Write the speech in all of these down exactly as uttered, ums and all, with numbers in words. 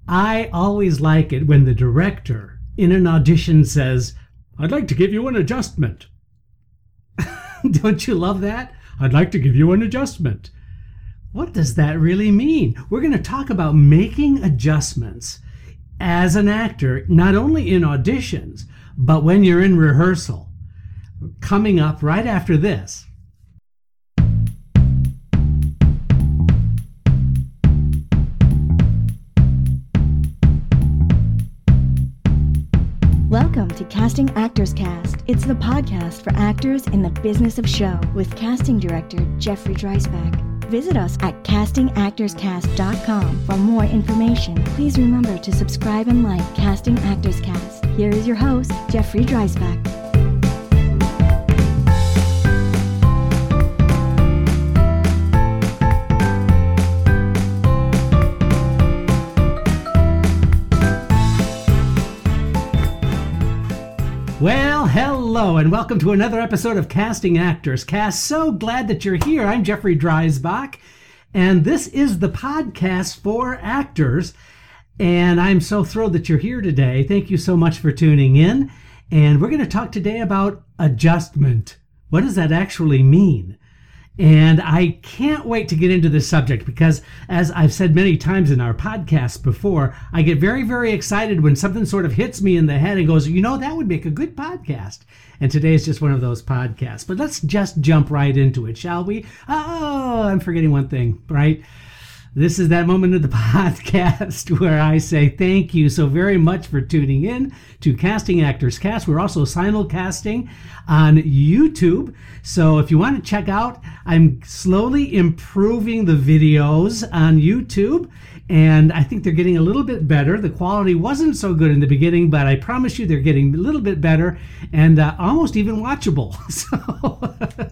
I always like it when the director in an audition says, "I'd like to give you an adjustment." Don't you love that? "I'd like to give you an adjustment." What does that really mean? We're going to talk about making adjustments as an actor, not only in auditions, but when you're in rehearsal. Coming up right after this. Welcome to Casting Actors Cast. It's the podcast for actors in the business of show with casting director Jeffrey Dreisbach. Visit us at casting actors cast dot com for more information. Please remember to subscribe and like Casting Actors Cast. Here is your host, Jeffrey Dreisbach. Well, hello, and welcome to another episode of Casting Actors Cast. So glad that you're here. I'm Jeffrey Dreisbach, and this is the podcast for actors, and I'm so thrilled that you're here today. Thank you so much for tuning in, and we're going to talk today about adjustment. What does that actually mean? And I can't wait to get into this subject because, as I've said many times in our podcast before, I get very, very excited when something sort of hits me in the head and goes, you know, that would make a good podcast. And today is just one of those podcasts. But let's just jump right into it, shall we? Oh, I'm forgetting one thing, right? This is that moment of the podcast where I say thank you so very much for tuning in to Casting Actors Cast. We're also simulcasting on YouTube. So if you want to check out, I'm slowly improving the videos on YouTube, and I think they're getting a little bit better. The quality wasn't so good in the beginning, but I promise you they're getting a little bit better and uh, almost even watchable. So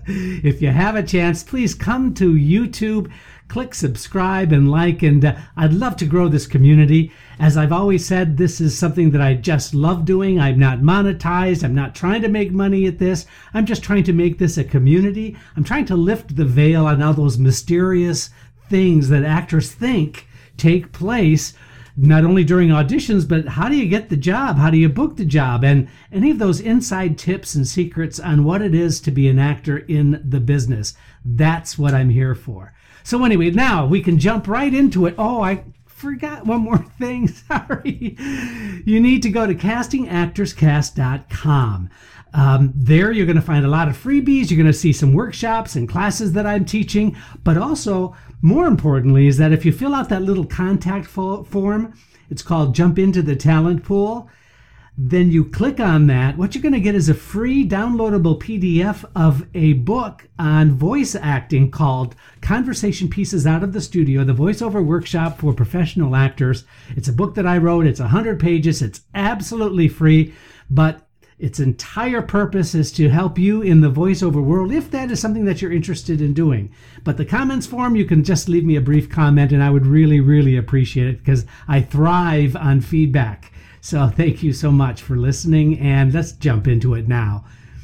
if you have a chance, please come to YouTube. Click subscribe and like, and uh, I'd love to grow this community. As I've always said, this is something that I just love doing. I'm not monetized. I'm not trying to make money at this. I'm just trying to make this a community. I'm trying to lift the veil on all those mysterious things that actors think take place, not only during auditions, but how do you get the job? How do you book the job? And any of those inside tips and secrets on what it is to be an actor in the business. That's what I'm here for. So anyway, now we can jump right into it. Oh, I forgot one more thing. Sorry. You need to go to casting actors cast dot com. Um, there you're going to find a lot of freebies. You're going to see some workshops and classes that I'm teaching. But also, more importantly, is that if you fill out that little contact fo- form, it's called Jump Into the Talent Pool. Then you click on that. What you're going to get is a free downloadable P D F of a book on voice acting called Conversation Pieces Out of the Studio, the voiceover workshop for professional actors. It's a book that I wrote. It's one hundred pages. It's absolutely free, but its entire purpose is to help you in the voiceover world, if that is something that you're interested in doing. But the comments form, you can just leave me a brief comment, and I would really, really appreciate it because I thrive on feedback. So thank you so much for listening, and let's jump into it now.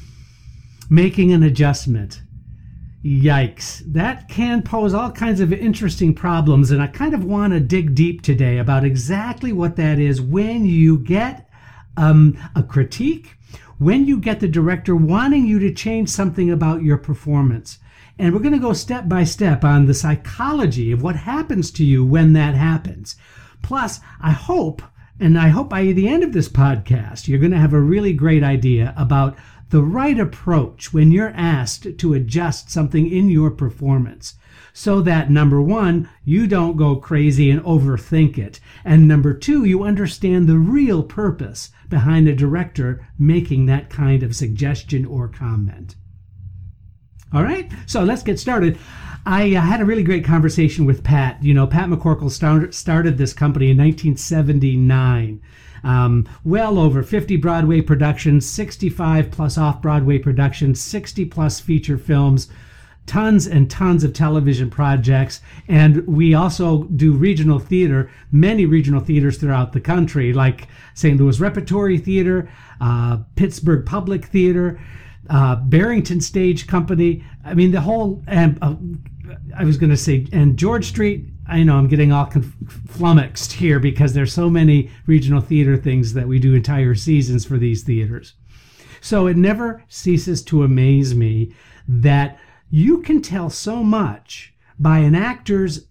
Making an adjustment. Yikes. That can pose all kinds of interesting problems, and I kind of want to dig deep today about exactly what that is when you get um, a critique, when you get the director wanting you to change something about your performance. And we're going to go step by step on the psychology of what happens to you when that happens. Plus, I hope And I hope by the end of this podcast, you're going to have a really great idea about the right approach when you're asked to adjust something in your performance. So that, number one, you don't go crazy and overthink it. And number two, you understand the real purpose behind a director making that kind of suggestion or comment. All right, so let's get started. I uh, had a really great conversation with Pat. You know, Pat McCorkle start, started this company in nineteen seventy-nine. Um, well over fifty Broadway productions, sixty-five plus off-Broadway productions, sixty plus feature films, tons and tons of television projects. And we also do regional theater, many regional theaters throughout the country, like Saint Louis Repertory Theater, uh, Pittsburgh Public Theater, uh, Barrington Stage Company. I mean, the whole, and uh, I was going to say, and George Street I know I'm getting all conf- flummoxed here because there's so many regional theater things that we do entire seasons for these theaters. So it never ceases to amaze me that you can tell so much by an actor's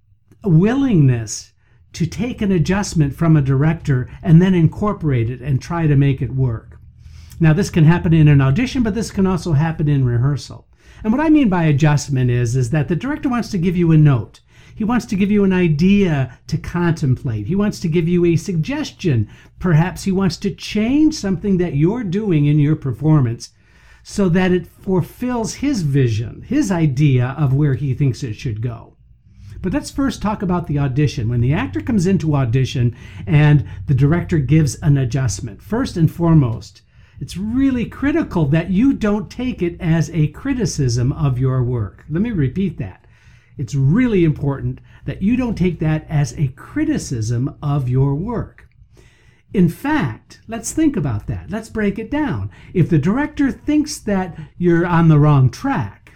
willingness to take an adjustment from a director and then incorporate it and try to make it work. Now, this can happen in an audition, but this can also happen in rehearsal. And what I mean by adjustment is, is that the director wants to give you a note. He wants to give you an idea to contemplate. He wants to give you a suggestion. Perhaps he wants to change something that you're doing in your performance so that it fulfills his vision, his idea of where he thinks it should go. But let's first talk about the audition. When the actor comes into audition and the director gives an adjustment, first and foremost, it's really critical that you don't take it as a criticism of your work. Let me repeat that. It's really important that you don't take that as a criticism of your work. In fact, let's think about that. Let's break it down. If the director thinks that you're on the wrong track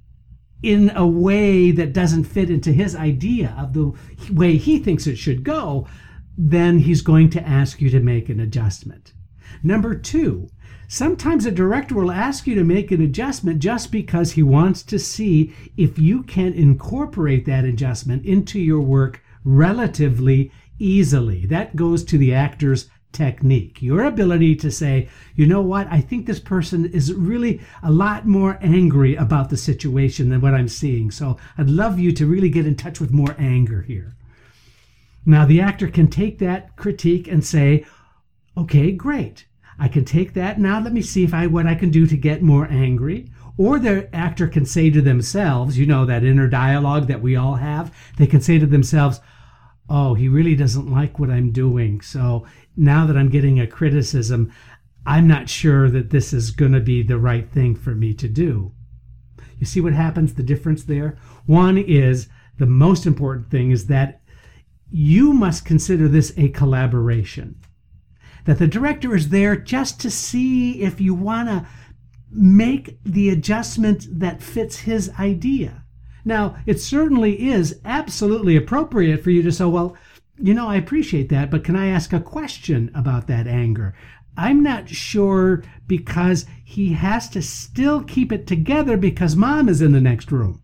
in a way that doesn't fit into his idea of the way he thinks it should go, then he's going to ask you to make an adjustment. Number two, sometimes a director will ask you to make an adjustment just because he wants to see if you can incorporate that adjustment into your work relatively easily. That goes to the actor's technique, your ability to say, you know what, I think this person is really a lot more angry about the situation than what I'm seeing. So I'd love you to really get in touch with more anger here. Now, the actor can take that critique and say, okay, great. I can take that. Now let me see if I what I can do to get more angry. Or the actor can say to themselves, you know, that inner dialogue that we all have, they can say to themselves, oh, he really doesn't like what I'm doing. So now that I'm getting a criticism, I'm not sure that this is going to be the right thing for me to do. You see what happens, the difference there? One is, the most important thing is that you must consider this a collaboration. That the director is there just to see if you want to make the adjustment that fits his idea. Now, it certainly is absolutely appropriate for you to say, well, you know, I appreciate that, but can I ask a question about that anger? I'm not sure, because he has to still keep it together because mom is in the next room.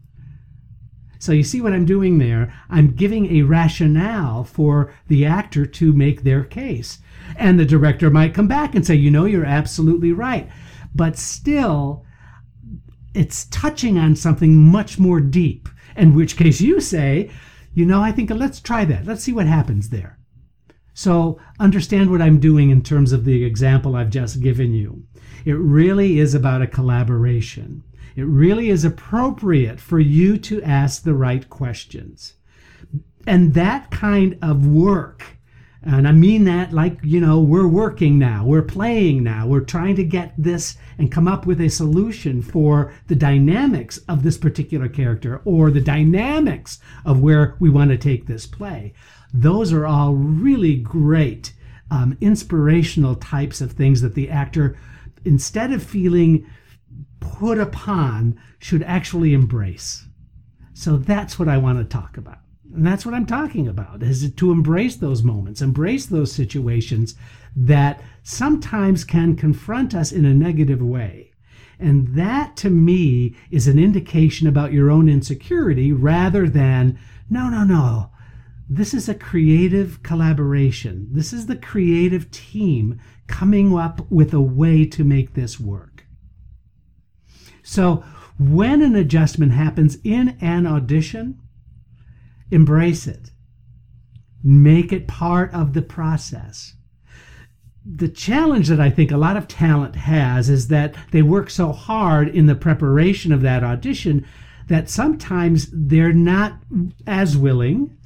So you see what I'm doing there? I'm giving a rationale for the actor to make their case. And the director might come back and say, you know, you're absolutely right. But still, it's touching on something much more deep, in which case you say, you know, I think let's try that. Let's see what happens there. So understand what I'm doing in terms of the example I've just given you. It really is about a collaboration. It really is appropriate for you to ask the right questions. And that kind of work, and I mean that like, you know, we're working now, we're playing now, we're trying to get this and come up with a solution for the dynamics of this particular character or the dynamics of where we want to take this play. Those are all really great um, inspirational types of things that the actor, instead of feeling put upon, should actually embrace. So that's what I want to talk about. And that's what I'm talking about, is to embrace those moments, embrace those situations that sometimes can confront us in a negative way. And that, to me, is an indication about your own insecurity rather than, no, no, no, this is a creative collaboration. This is the creative team coming up with a way to make this work. So when an adjustment happens in an audition, embrace it. Make it part of the process. The challenge that I think a lot of talent has is that they work so hard in the preparation of that audition that sometimes they're not as willing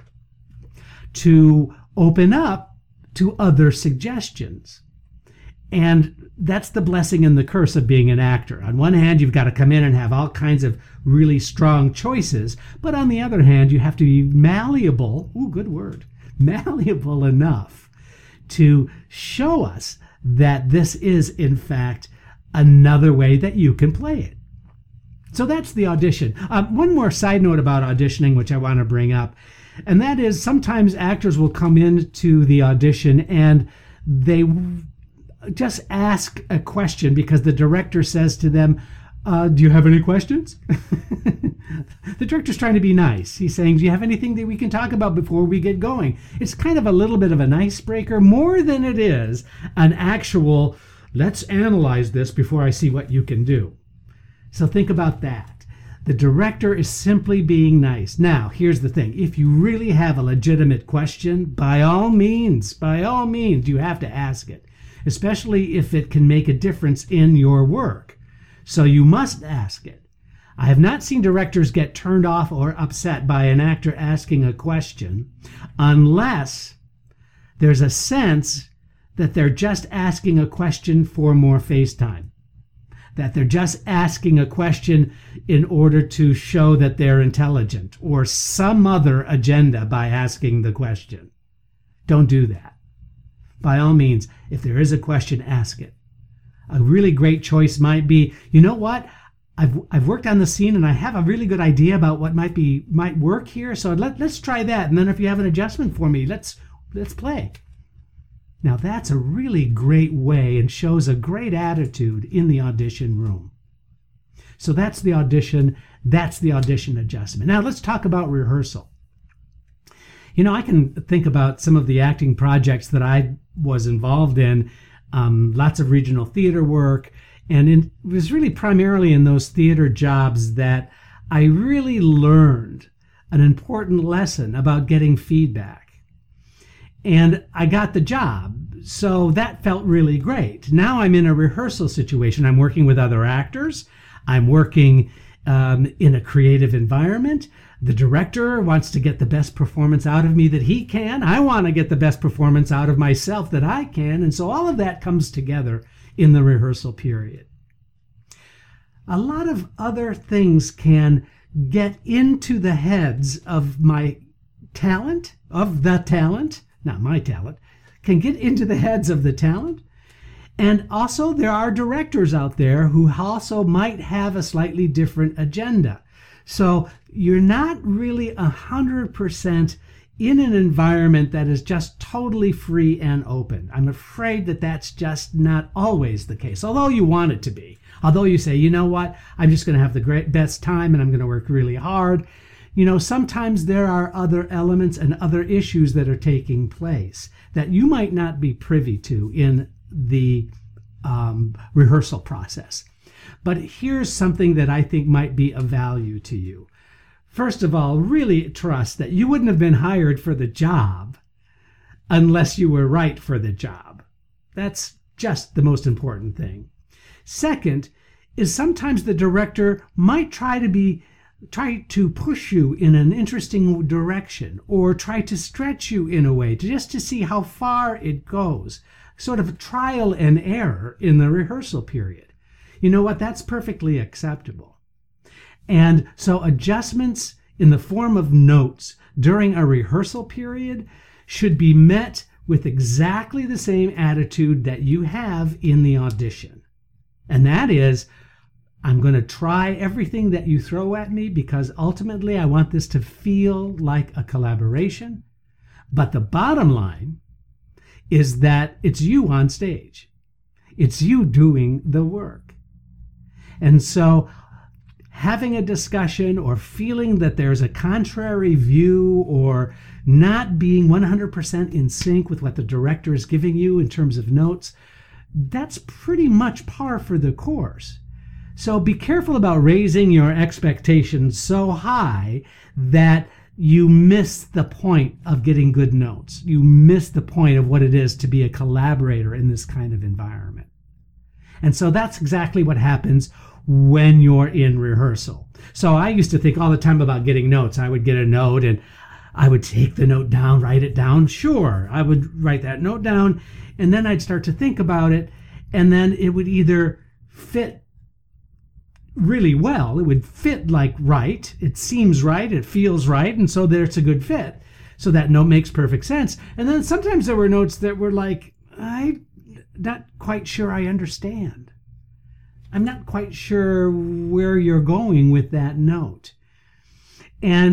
to open up to other suggestions. And that's the blessing and the curse of being an actor. On one hand, you've got to come in and have all kinds of really strong choices. But on the other hand, you have to be malleable, ooh, good word, malleable enough to show us that this is, in fact, another way that you can play it. So that's the audition. Um, one more side note about auditioning, which I want to bring up. And that is, sometimes actors will come into the audition and they just ask a question because the director says to them, uh, do you have any questions? The director's trying to be nice. He's saying, do you have anything that we can talk about before we get going? It's kind of a little bit of an icebreaker, more than it is an actual, let's analyze this before I see what you can do. So think about that. The director is simply being nice. Now, here's the thing. If you really have a legitimate question, by all means, by all means, you have to ask it, especially if it can make a difference in your work. So you must ask it. I have not seen directors get turned off or upset by an actor asking a question unless there's a sense that they're just asking a question for more face time, that they're just asking a question in order to show that they're intelligent or some other agenda by asking the question. Don't do that. By all means, if there is a question, ask it. A really great choice might be, you know what? I've I've worked on the scene and I have a really good idea about what might be might work here. So let, let's try that. And then if you have an adjustment for me, let's let's play. Now that's a really great way and shows a great attitude in the audition room. So that's the audition. That's the audition adjustment. Now let's talk about rehearsal. You know, I can think about some of the acting projects that I was involved in, um, lots of regional theater work. And in, it was really primarily in those theater jobs that I really learned an important lesson about getting feedback. And I got the job, so that felt really great. Now I'm in a rehearsal situation. I'm working with other actors. I'm working um, in a creative environment. The director wants to get the best performance out of me that he can. I want to get the best performance out of myself that I can. And so all of that comes together in the rehearsal period. A lot of other things can get into the heads of my talent, of the talent, not my talent, can get into the heads of the talent. And also there are directors out there who also might have a slightly different agenda. So you're not really one hundred percent in an environment that is just totally free and open. I'm afraid that that's just not always the case, although you want it to be. Although you say, you know what, I'm just going to have the great best time and I'm going to work really hard. You know, sometimes there are other elements and other issues that are taking place that you might not be privy to in the um, rehearsal process. But here's something that I think might be of value to you. First of all, really trust that you wouldn't have been hired for the job unless you were right for the job. That's just the most important thing. Second is sometimes the director might try to be try to push you in an interesting direction or try to stretch you in a way to just to see how far it goes. Sort of trial and error in the rehearsal period. You know what? That's perfectly acceptable. And so adjustments in the form of notes during a rehearsal period should be met with exactly the same attitude that you have in the audition. And that is, I'm going to try everything that you throw at me because ultimately I want this to feel like a collaboration. But the bottom line is that it's you on stage. It's you doing the work. And so having a discussion or feeling that there's a contrary view or not being one hundred percent in sync with what the director is giving you in terms of notes, that's pretty much par for the course. So be careful about raising your expectations so high that you miss the point of getting good notes. You miss the point of what it is to be a collaborator in this kind of environment. And so that's exactly what happens when you're in rehearsal. So I used to think all the time about getting notes. I would get a note and I would take the note down, write it down. Sure, I would write that note down and then I'd start to think about it and then it would either fit really well. It would fit like right. It seems right. It feels right. And so there's a good fit. So that note makes perfect sense. And then sometimes there were notes that were like, I'm not quite sure I understand. I'm not quite sure where you're going with that note. And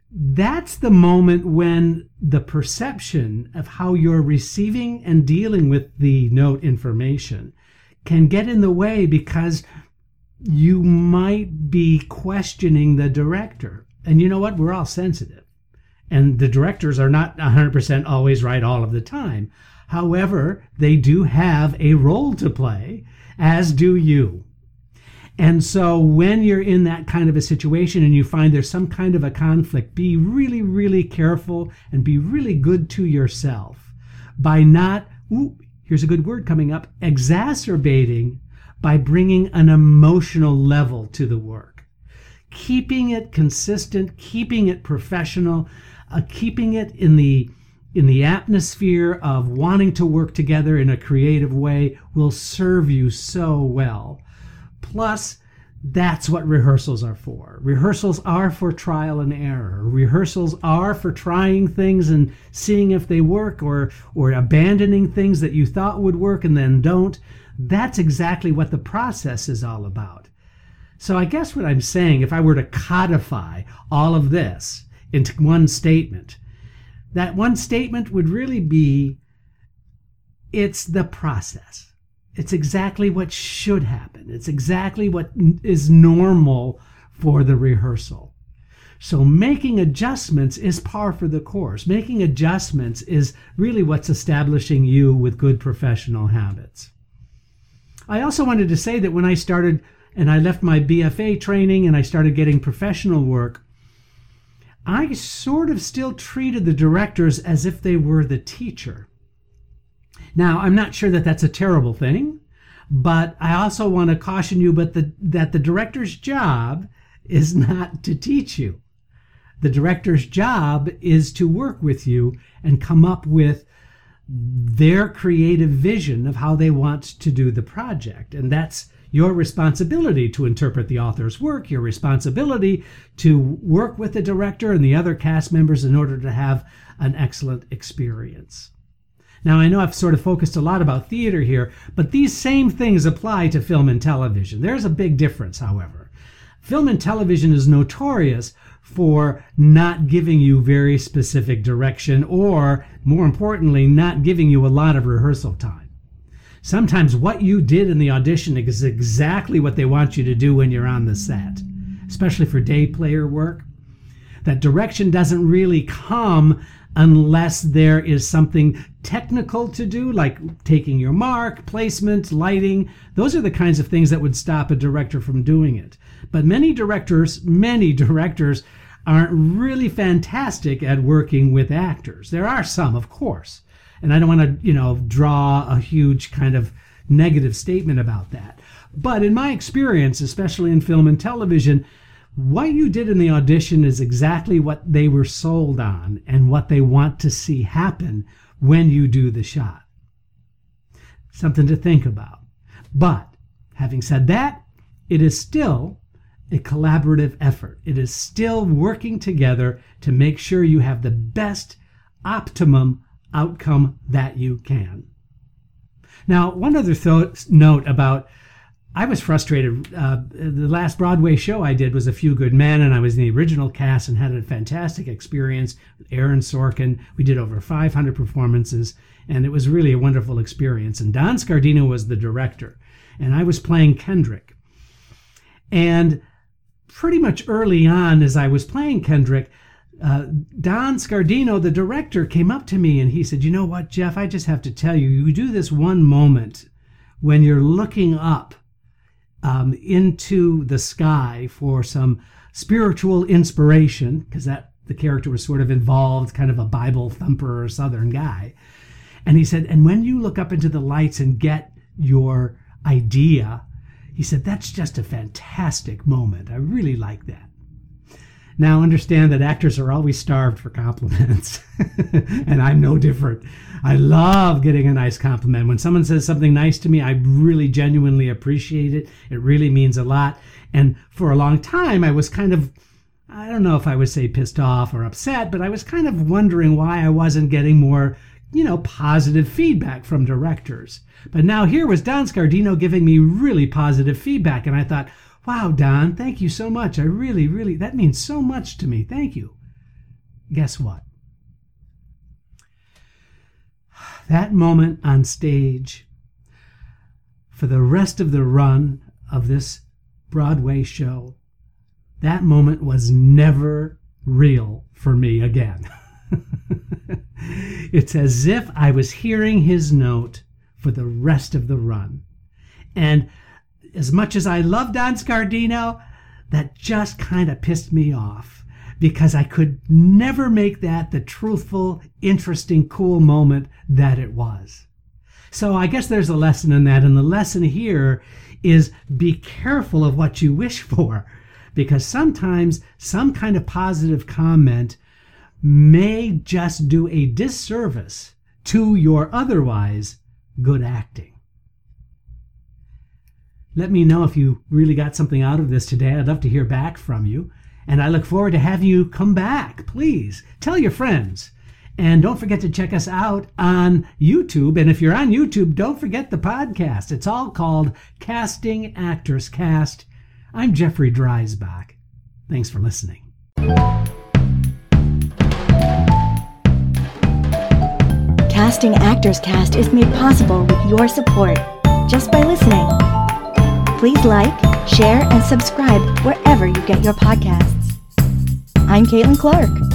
That's the moment when the perception of how you're receiving and dealing with the note information can get in the way, because you might be questioning the director. And you know what? We're all sensitive. And the directors are not one hundred percent always right all of the time. However, they do have a role to play, as do you. And so when you're in that kind of a situation and you find there's some kind of a conflict, be really, really careful and be really good to yourself by not, ooh, here's a good word coming up, exacerbating by bringing an emotional level to the work. Keeping it consistent, keeping it professional, uh, keeping it in the in the atmosphere of wanting to work together in a creative way will serve you so well. Plus, that's what rehearsals are for. Rehearsals are for trial and error. Rehearsals are for trying things and seeing if they work, or or abandoning things that you thought would work and then don't. That's exactly what the process is all about. So I guess what I'm saying, if I were to codify all of this into one statement, that one statement would really be, it's the process. It's exactly what should happen. It's exactly what is normal for the rehearsal. So making adjustments is par for the course. Making adjustments is really what's establishing you with good professional habits. I also wanted to say that when I started and I left my B F A training and I started getting professional work, I sort of still treated the directors as if they were the teacher. Now, I'm not sure that that's a terrible thing, but I also want to caution you but the, that the director's job is not to teach you. The director's job is to work with you and come up with their creative vision of how they want to do the project. And that's your responsibility to interpret the author's work, your responsibility to work with the director and the other cast members in order to have an excellent experience. Now, I know I've sort of focused a lot about theater here, but these same things apply to film and television. There's a big difference, however. Film and television is notorious for not giving you very specific direction, or, more importantly, not giving you a lot of rehearsal time. Sometimes what you did in the audition is exactly what they want you to do when you're on the set, especially for day player work. That direction doesn't really come unless there is something technical to do, like taking your mark, placement, lighting. Those are the kinds of things that would stop a director from doing it. But many directors, many directors aren't really fantastic at working with actors. There are some, of course. And I don't want to, you know, draw a huge kind of negative statement about that. But in my experience, especially in film and television, what you did in the audition is exactly what they were sold on and what they want to see happen when you do the shot. Something to think about. But having said that, it is still a collaborative effort. It is still working together to make sure you have the best optimum outcome that you can. Now, one other th- note about, I was frustrated. Uh, the last Broadway show I did was A Few Good Men, and I was in the original cast and had a fantastic experience with Aaron Sorkin. We did over five hundred performances, and it was really a wonderful experience. And Don Scardino was the director, and I was playing Kendrick. And pretty much early on, as I was playing Kendrick, uh, Don Scardino, the director, came up to me and he said, "You know what, Jeff, I just have to tell you, you do this one moment when you're looking up um, into the sky for some spiritual inspiration," because that the character was sort of involved, kind of a Bible thumper or Southern guy. And he said, "And when you look up into the lights and get your idea," he said, "that's just a fantastic moment. I really like that." Now, understand that actors are always starved for compliments, and I'm no different. I love getting a nice compliment. When someone says something nice to me, I really genuinely appreciate it. It really means a lot. And for a long time, I was kind of, I don't know if I would say pissed off or upset, but I was kind of wondering why I wasn't getting more, you know, positive feedback from directors. But now here was Don Scardino giving me really positive feedback, and I thought, wow, Don, thank you so much. I really, really, that means so much to me. Thank you. guess what? That moment on stage, for the rest of the run of this Broadway show, that moment was never real for me again. It's as if I was hearing his note for the rest of the run. And as much as I love Don Scardino, that just kind of pissed me off, because I could never make that the truthful, interesting, cool moment that it was. So I guess there's a lesson in that, and the lesson here is be careful of what you wish for, because sometimes some kind of positive comment may just do a disservice to your otherwise good acting. Let me know if you really got something out of this today. I'd love to hear back from you. And I look forward to having you come back. Please tell your friends. And don't forget to check us out on YouTube. And if you're on YouTube, don't forget the podcast. It's all called Casting Actors Cast. I'm Jeffrey Dreisbach. Thanks for listening. Casting Actors Cast is made possible with your support just by listening. Please like, share, and subscribe wherever you get your podcasts. I'm Caitlin Clark.